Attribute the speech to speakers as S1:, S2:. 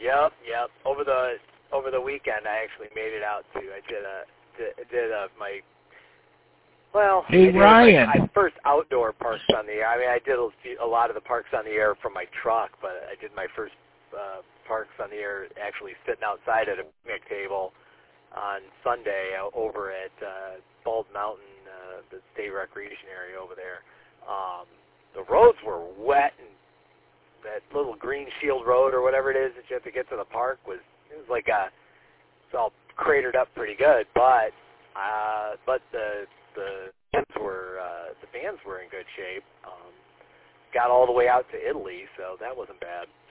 S1: Yep. Over the weekend, I actually made it out too. I did my. Well,
S2: hey, Ryan.
S1: My first outdoor parks on the air. I mean, I did a lot of the parks on the air from my truck, but I did my first parks on the air actually sitting outside at a picnic table on Sunday over at Bald Mountain, the state recreation area over there. The roads were wet, and that little green shield road or whatever it is that you have to get to the park was like it's all cratered up pretty good, but the bands were in good shape. Got all the way out to Italy, so that wasn't bad.